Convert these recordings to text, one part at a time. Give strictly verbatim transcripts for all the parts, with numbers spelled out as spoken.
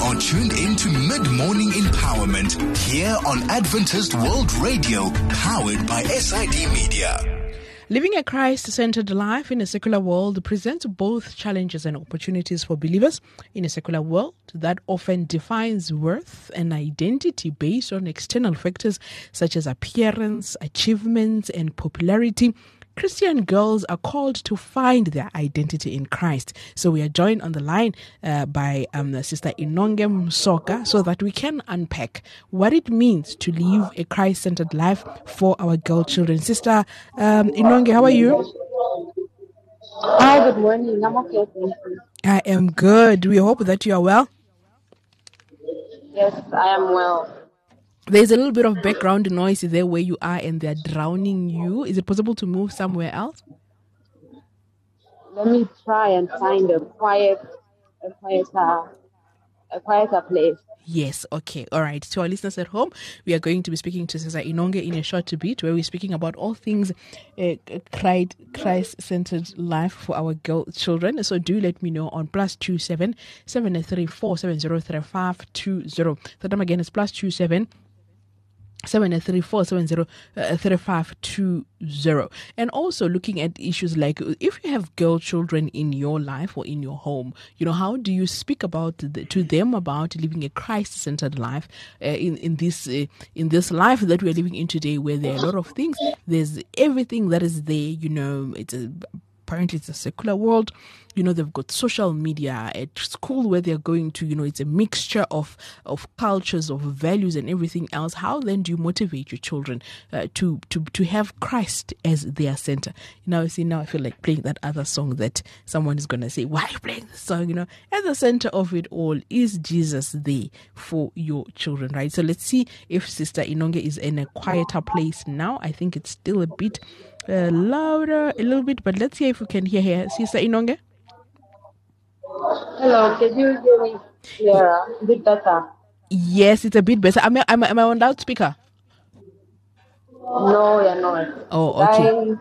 are tuned in to Mid-Morning Empowerment here on Adventist World Radio, powered by S I D Media. Living a Christ-centered life in a secular world presents both challenges and opportunities for believers. In a secular world that often defines worth and identity based on external factors such as appearance, achievements, and popularity, Christian girls are called to find their identity in Christ. So we are joined on the line uh, by um, Sister Inonge Msoka so that we can unpack what it means to live a Christ-centered life for our girl children. Sister um, Inonge, how are you? Hi, good morning. I'm okay, thank you. I am good. We hope that you are well. Yes, I am well. There's a little bit of background noise there where you are and they're drowning you. Is it possible to move somewhere else? Let me try and find a quiet, a quieter, a quieter place. Yes, okay, all right. To our listeners at home, we are going to be speaking to Sister Inonge in a short bit, where we're speaking about all things uh, Christ-centered life for our girl children. So do let me know on plus two seven seven three four seven zero three five two zero. The number again is plus two seven. seven three four seven zero three five two zero. And also looking at issues like if you have girl children in your life or in your home, you know, how do you speak about the, to them about living a Christ-centered life uh, in in this uh, in this life that we are living in today, where there are a lot of things. There's everything that is there. You know, it's a apparently it's a secular world. You know, they've got social media at school where they're going to, you know, it's a mixture of, of cultures, of values and everything else. How then do you motivate your children uh, to, to, to have Christ as their center? You know, see, now I feel like playing that other song that someone is going to say, why are you playing this song? You know, at the center of it all is Jesus there for your children, right? So let's see if Sister Inonge is in a quieter place now. I think it's still a bit uh, louder, a little bit, but let's see if we can hear her. Sister Inonge? Hello, can you hear me? Yeah, a bit better. Yes, it's a bit better. Am I, am I, am I on loudspeaker? No, you're not. Oh, okay. I'm...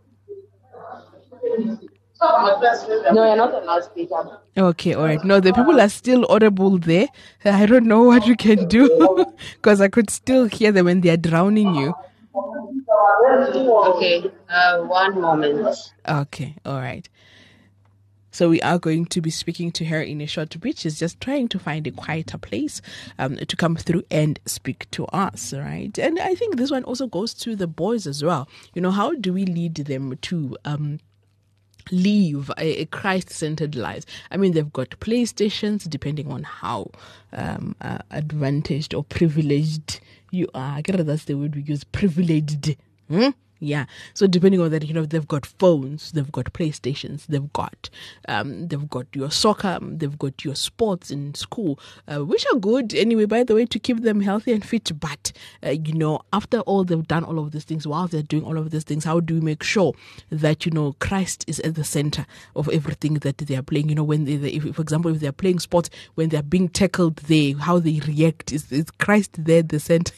No, you're not on loudspeaker. Okay, all right. No, the people are still audible there. I don't know what you can do because I could still hear them when they are drowning you. Okay, uh, one moment. Okay, all right. So we are going to be speaking to her in a short bit. She's just trying to find a quieter place um, to come through and speak to us, right? And I think this one also goes to the boys as well. You know, how do we lead them to um, live a, a Christ-centered life? I mean, they've got PlayStations, depending on how um, uh, advantaged or privileged you are. I guess that's the word we use, privileged. Hmm? Yeah. So depending on that, you know, they've got phones, they've got PlayStations, they've got, um, they've got your soccer, they've got your sports in school, uh, which are good anyway, by the way, to keep them healthy and fit. But, uh, you know, after all they've done all of these things, while they're doing all of these things, how do we make sure that, you know, Christ is at the center of everything that they are playing? You know, when they, they if, for example, if they're playing sports, when they're being tackled, they, how they react, is, is Christ there at the center?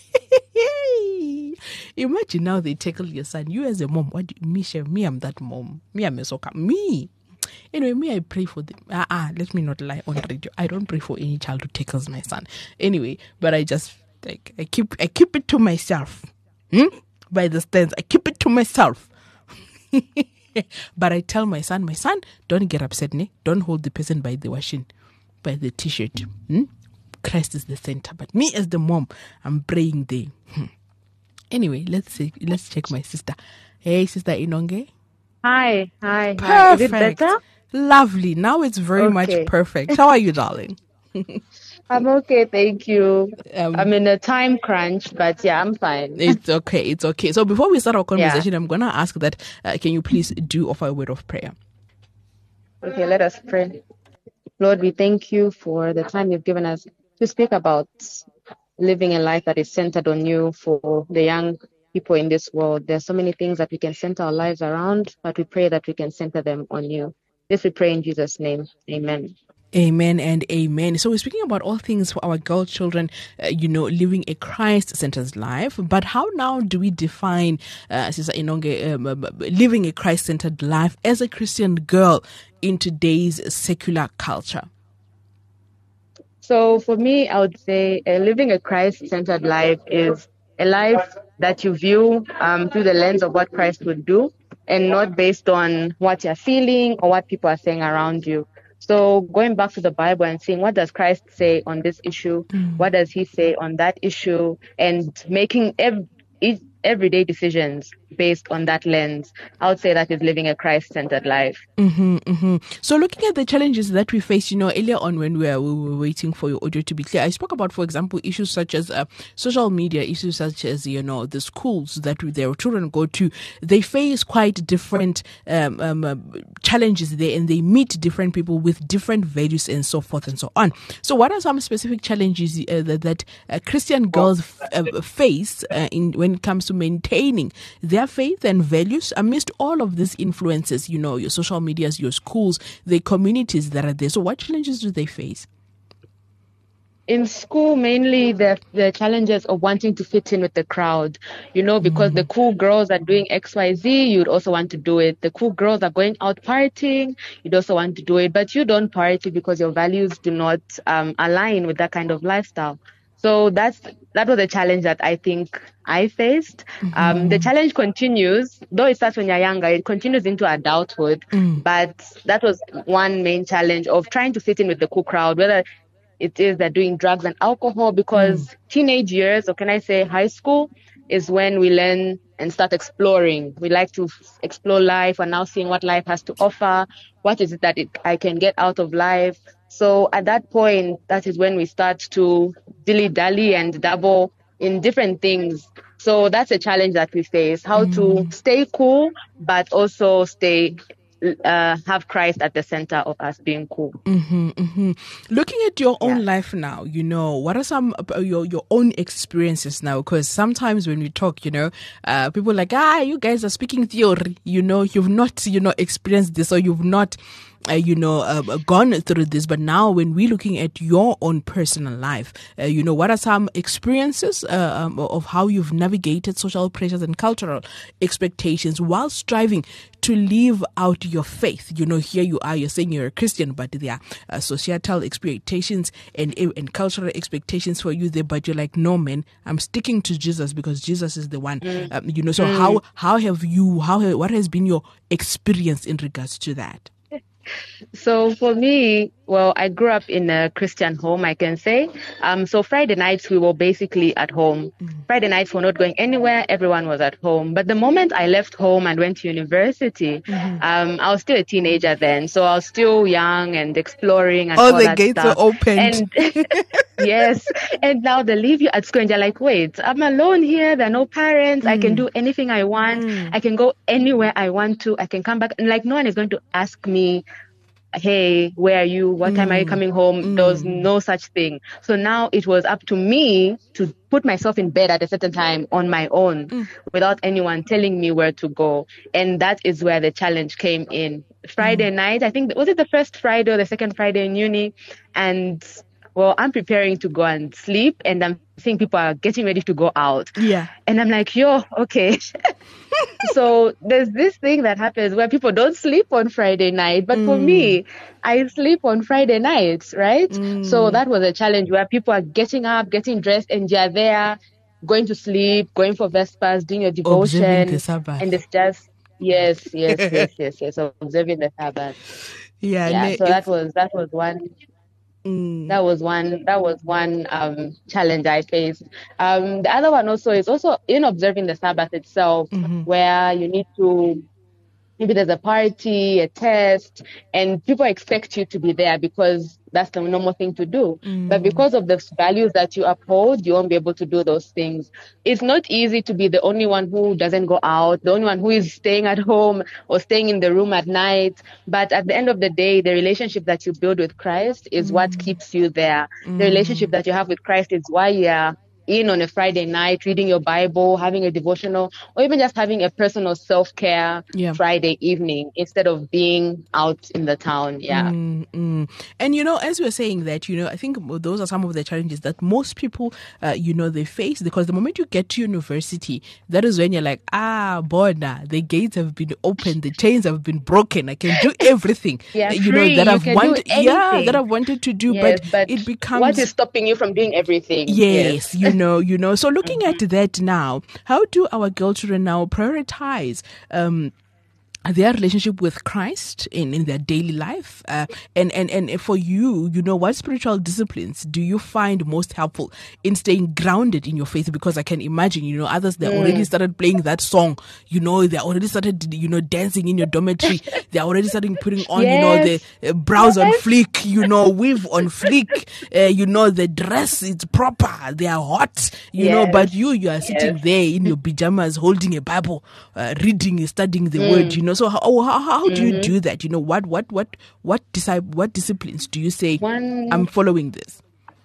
Imagine now they tackle your son. You as a mom, what do you, me, me, I'm that mom. Me, I'm a soccer. Me. Anyway, me, I pray for them. Ah, ah, let me not lie on radio. I don't pray for any child who tackles my son. Anyway, but I just like I keep I keep it to myself. Hmm? By the stance, I keep it to myself. But I tell my son, my son, don't get upset, ne? Don't hold the person by the washing, by the t-shirt. Hmm? Christ is the center. But me as the mom, I'm praying there. Hmm. Anyway, let's see. Let's check my sister. Hey, Sister Inonge. Hi, hi, Perfect. hi. Is it better? Lovely. Now it's very Okay. much perfect. How are you, darling? I'm okay, thank you. Um, I'm in a time crunch, but yeah, I'm fine. It's okay. It's okay. So before we start our conversation, yeah. I'm going to ask that, uh, can you please do offer a word of prayer? Okay, let us pray. Lord, we thank you for the time you've given us to speak about living a life that is centered on you for the young people in this world. There's so many things that we can center our lives around, but we pray that we can center them on you. This we pray in Jesus' name. Amen. Amen and amen. So we're speaking about all things for our girl children, uh, you know, living a Christ-centered life. But how now do we define, uh, Sister Inonge, um, uh, living a Christ-centered life as a Christian girl in today's secular culture? So for me, I would say uh, living a Christ-centered life is a life that you view um, through the lens of what Christ would do, and not based on what you're feeling or what people are saying around you. So going back to the Bible and seeing what does Christ say on this issue, mm. what does he say on that issue, and making every, everyday decisions based on that lens, I would say that is living a Christ-centered life. Mm-hmm, mm-hmm. So looking at the challenges that we face, you know, earlier on when we were, we were waiting for your audio to be clear, I spoke about, for example, issues such as uh, social media, issues such as, you know, the schools that their children go to. They face quite different um, um, uh, challenges there, and they meet different people with different values and so forth and so on. So what are some specific challenges uh, that, that uh, Christian girls f- uh, face uh, in when it comes to maintaining their faith and values amidst all of these influences, you know, your social medias, your schools, the communities that are there? So what challenges do they face? In school, mainly the the challenges of wanting to fit in with the crowd, you know, because mm. the cool girls are doing X Y Z, you'd also want to do it. The cool girls are going out partying, you'd also want to do it, but you don't party because your values do not um, align with that kind of lifestyle. So that's that was a challenge that I think I faced. Mm-hmm. Um, the challenge continues, though it starts when you're younger, it continues into adulthood. Mm. But that was one main challenge of trying to fit in with the cool crowd, whether it is they're doing drugs and alcohol, because mm. teenage years, or can I say high school, is when we learn and start exploring. We like to f- explore life and now seeing what life has to offer. What is it that it, I can get out of life? So at that point, that is when we start to dilly-dally and dabble in different things. So that's a challenge that we face, how mm. to stay cool, but also stay Uh, have Christ at the center of us being cool. Mm-hmm, mm-hmm. Looking at your own yeah. life now, you know, what are some uh, your your own experiences now? Because sometimes when we talk, you know, uh, people are like, ah, you guys are speaking theory. You know, you've not, you know, experienced this, or you've not, uh, you know, uh, gone through this. But now, when we're looking at your own personal life, uh, you know, what are some experiences uh, um, of how you've navigated social pressures and cultural expectations while striving to live out your faith? You know, here you are, you're saying you're a Christian, but there are uh, societal expectations and and cultural expectations for you there, but you're like, no, man, I'm sticking to Jesus because Jesus is the one. Mm. Um, you know, so mm. how how have you, how what has been your experience in regards to that? So for me, well, I grew up in a Christian home, I can say. Um, so Friday nights, we were basically at home. Mm. Friday nights, we're not going anywhere. Everyone was at home. But the moment I left home and went to university, mm-hmm. um, I was still a teenager then. So I was still young and exploring and all, all the that gates stuff. are opened. And yes. And now they leave you at school and you're like, wait, I'm alone here. There are no parents. Mm. I can do anything I want. Mm. I can go anywhere I want to. I can come back. And like, no one is going to ask me, hey, where are you? What time mm. are you coming home? Mm. There was no such thing. So now it was up to me to put myself in bed at a certain time on my own mm. without anyone telling me where to go. And that is where the challenge came in. Friday mm. night, I think, was it the first Friday or the second Friday in uni? And well, I'm preparing to go and sleep, and I'm seeing people are getting ready to go out. Yeah. And I'm like, yo, okay. So there's this thing that happens where people don't sleep on Friday night. But mm. for me, I sleep on Friday nights, right? Mm. So that was a challenge where people are getting up, getting dressed, and you're there, going to sleep, going for Vespers, doing your devotion. Observing the Sabbath. And it's just, yes, yes, yes, yes, yes, observing the Sabbath. Yeah. Yeah. No, so that was, that was one. Mm. That was one. That was one um, challenge I faced. Um, the other one also is also in observing the Sabbath itself, mm-hmm. where you need to. Maybe there's a party, a test, and people expect you to be there because that's the normal thing to do. Mm. But because of the values that you uphold, you won't be able to do those things. It's not easy to be the only one who doesn't go out, the only one who is staying at home or staying in the room at night. But at the end of the day, the relationship that you build with Christ is mm. what keeps you there. Mm. The relationship that you have with Christ is why you're in on a Friday night, reading your Bible, having a devotional, or even just having a personal self-care Yeah. Friday evening instead of being out in the town. Yeah. Mm-mm. And, you know, as we were saying that, you know, I think those are some of the challenges that most people, uh, you know, they face, because the moment you get to university, that is when you're like, ah, Bona, the gates have been opened, the chains have been broken. I can do everything, Yeah, you free. know, that You I've can wanted, do yeah, anything. that I've wanted to do, Yes, but, but it becomes, what is stopping you from doing everything? yes, you know, you know. So looking at that now, how do our girl children now prioritize um their relationship with Christ in, in their daily life? Uh, and, and, and for you, you know, what spiritual disciplines do you find most helpful in staying grounded in your faith? Because I can imagine, you know, others, they Mm. already started playing that song, you know, they already started, you know, dancing in your dormitory. They already started putting on, Yes. you know, the uh, brows on Yes. fleek, you know, weave on fleek, uh, you know, the dress is proper, they are hot, you know, Yes. but you, you are sitting Yes. there in your pajamas, holding a Bible, uh, reading, studying the Mm. word, you know. So how, how, how do you Mhm. do that? You know, what, what, what, what, decide, what disciplines do you say, One I'm following this?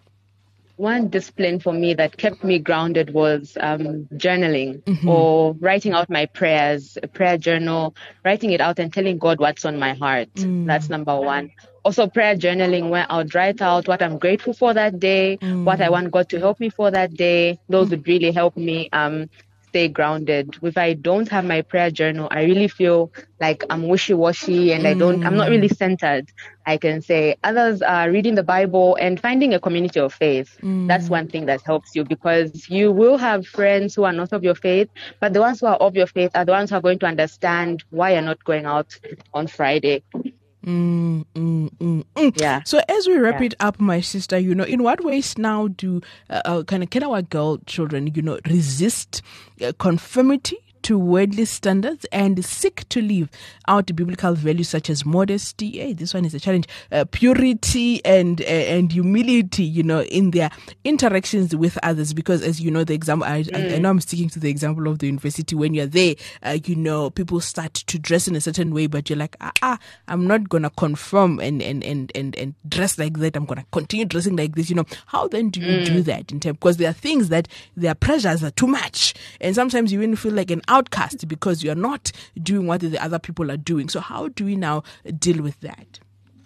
one discipline for me that kept me grounded was um, journaling Mhm. or writing out my prayers, a prayer journal, writing it out and telling God what's on my heart. Mm. That's number one. Also, prayer journaling, where I would write out what I'm grateful for that day, what I Mm. want God to help me for that day. Those would really help me um, stay grounded. If I don't have my prayer journal, I really feel like I'm wishy-washy and I don't, I'm not really centered. I can say others are reading the Bible and finding a community of faith. Mm. That's one thing that helps you, because you will have friends who are not of your faith, but the ones who are of your faith are the ones who are going to understand why you're not going out on Friday. Mm, mm, mm, mm. Yeah. So as we wrap Yeah. it up, my sister, you know, in what ways now do uh, uh, kind of can our girl children, you know, resist uh, conformity to worldly standards and seek to live out biblical values such as modesty? Hey, this one is a challenge. Uh, purity and uh, and humility, you know, in their interactions with others. Because as you know, the example, I, Mm. I, I know I'm sticking to the example of the university. When you're there, uh, you know, people start to dress in a certain way, but you're like, ah, ah I'm not gonna conform and and and and and dress like that. I'm gonna continue dressing like this. You know, how then do you Mm. do that in terms? Because there are things that their pressures are too much, and sometimes you even feel like an outcast because you're not doing what the other people are doing. So how do we now deal with that?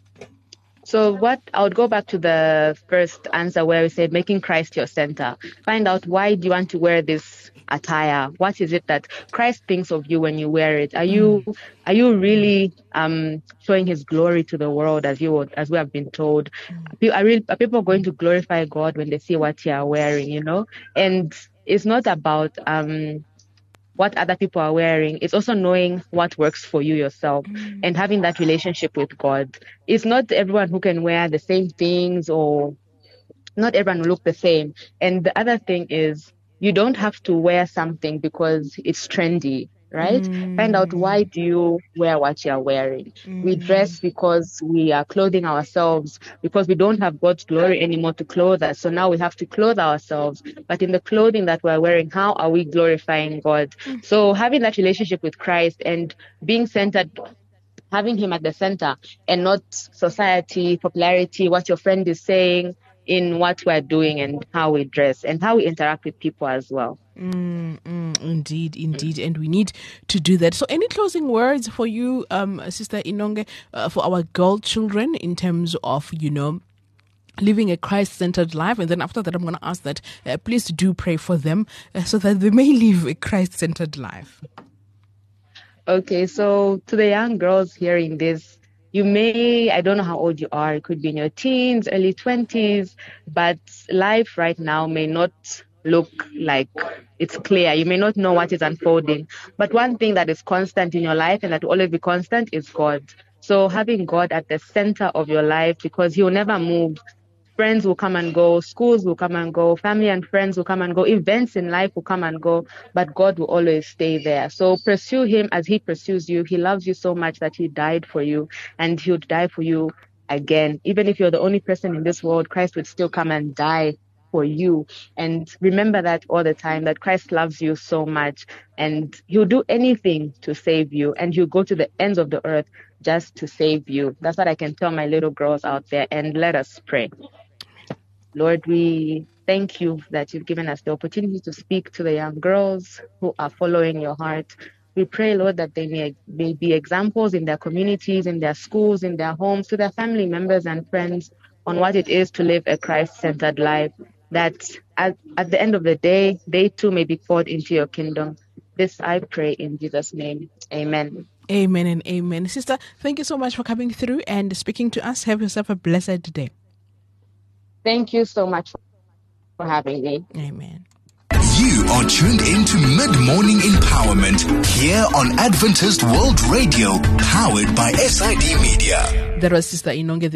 So what I would go back to the first answer where we said making Christ your center. Find out, why do you want to wear this attire? What is it that Christ thinks of you when you wear it? Are you are you really um showing His glory to the world, as you would, as we have been told? Are, are, real, are people going to glorify God when they see what you are wearing? You know, and it's not about um what other people are wearing. It's also knowing what works for you yourself Mm. and having that relationship with God. It's not everyone who can wear the same things, or not everyone will look the same. And the other thing is, you don't have to wear something because it's trendy, right? Mm. Find out, why do you wear what you're wearing? Mm. We dress because we are clothing ourselves, because we don't have God's glory anymore to clothe us. So now we have to clothe ourselves. But in the clothing that we're wearing, how are we glorifying God? So having that relationship with Christ and being centered, having Him at the center, and not society, popularity, what your friend is saying, in what we're doing and how we dress and how we interact with people as well. Mm, mm, indeed, indeed. And we need to do that. So any closing words for you, um, Sister Inonge, uh, for our girl children in terms of, you know, living a Christ-centered life? And then after that, I'm going to ask that, uh, please do pray for them uh, so that they may live a Christ-centered life. Okay, so to the young girls hearing this, you may, I don't know how old you are, it could be in your teens, early twenties, but life right now may not look like it's clear. You may not know what is unfolding. But one thing that is constant in your life and that will always be constant is God. So having God at the center of your life, because He will never move. Friends will come and go, schools will come and go, family and friends will come and go, events in life will come and go, but God will always stay there. So pursue Him as He pursues you. He loves you so much that He died for you, and He would die for you again. Even if you're the only person in this world, Christ would still come and die for you. And remember that all the time, that Christ loves you so much, and He'll do anything to save you, and He'll go to the ends of the earth just to save you. That's what I can tell my little girls out there. And let us pray. Lord, we thank you that you've given us the opportunity to speak to the young girls who are following your heart. We pray, Lord, that they may, may be examples in their communities, in their schools, in their homes, to their family members and friends on what it is to live a Christ-centered life, that at, at the end of the day, they too may be called into your kingdom. This I pray in Jesus' name. Amen. Amen and amen. Sister, thank you so much for coming through and speaking to us. Have yourself a blessed day. Thank you so much for having me. Amen. You are tuned into Mid-Morning Empowerment here on Adventist World Radio, powered by S I D Media. That was Sister Inonge.